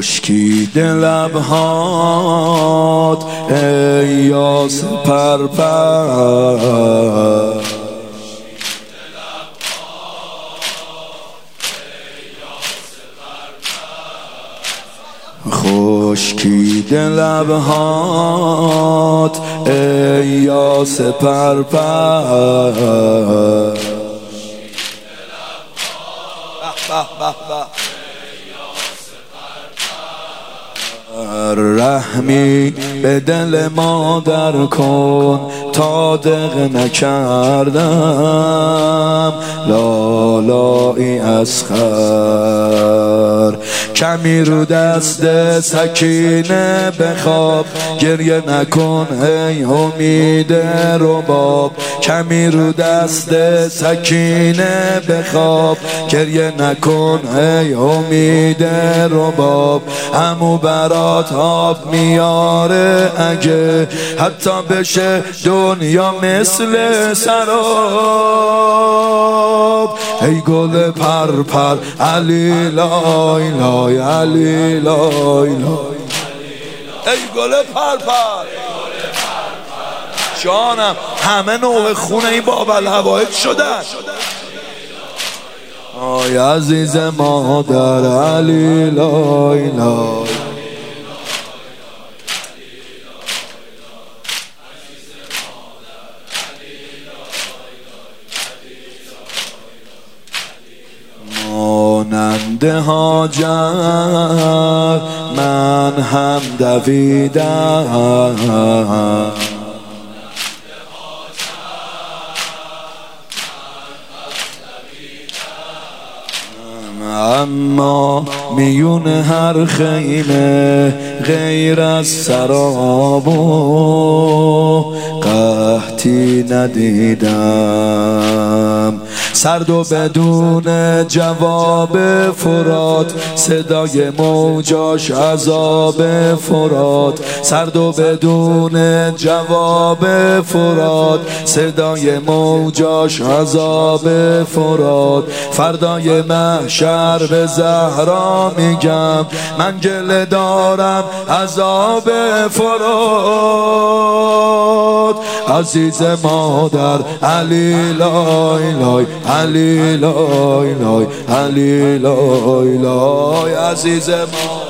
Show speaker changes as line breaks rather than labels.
خشکیده لبهات ای یاس پرپر، خشکیده لبهات ای یاس پرپر، رحمی به دل مادر کن تا دق نکردم لالایی اسخر، کمی رو دست سکینه بخواب گریه نکن ای امید رباب، کمی رو دست سکینه بخواب گریه نکن ای امید رباب، عمو برات آب میاره اگه حتی بشه دنیا مثل سراب، ای گل پرپر علی لای لای علی لای لای، ای گل پرپر جانم. همه نوع خونه این باب الهوایج شدن. آی عزیز مادر علی لای لای، مانند هاجر من هم دویدم، اما میون هر خیمه غیر از سراب و قحطی ندیدم، سرد و بدون جواب فرات صدای موجاش عذاب فرات، سرد و بدون جواب فرات صدای موجاش عذاب فرات، فردای محشر به زهرا میگم من گله دارم عذاب فرات، عزیز مادر علی لای لای علی لای لای علی لای لای، عزیز مادر